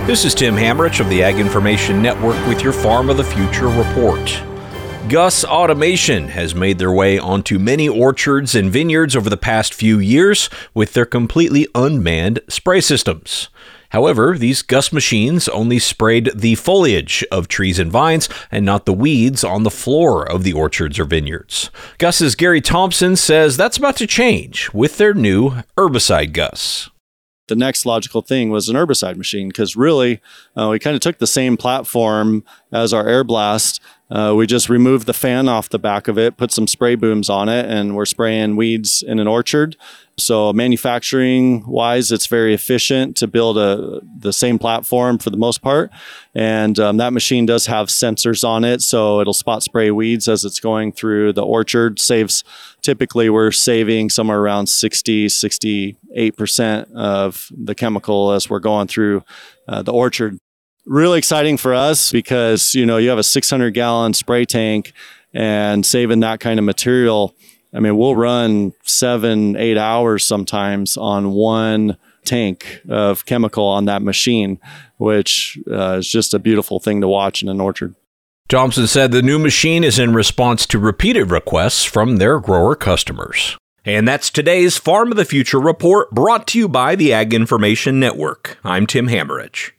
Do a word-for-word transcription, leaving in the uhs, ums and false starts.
This is Tim Hammerich of the Ag Information Network with your Farm of the Future report. Gus Automation has made their way onto many orchards and vineyards over the past few years with their completely unmanned spray systems. However, these Gus machines only sprayed the foliage of trees and vines and not the weeds on the floor of the orchards or vineyards. Gus's Gary Thompson says that's about to change with their new herbicide Gus. The next logical thing was an herbicide machine because really uh, we kind of took the same platform as our Air Blast. Uh, we just removed the fan off the back of it, put some spray booms on it, and we're spraying weeds in an orchard. So manufacturing wise, it's very efficient to build a the same platform for the most part. And um, that machine does have sensors on it, so it'll spot spray weeds as it's going through the orchard. Saves, typically we're saving somewhere around sixty, sixty-eight percent of the chemical as we're going through uh, the orchard. Really exciting for us because, you know, you have a six hundred gallon spray tank and saving that kind of material. I mean, we'll run seven, eight hours sometimes on one tank of chemical on that machine, which uh, is just a beautiful thing to watch in an orchard. Thompson said the new machine is in response to repeated requests from their grower customers. And that's today's Farm of the Future report, brought to you by the Ag Information Network. I'm Tim Hammerich.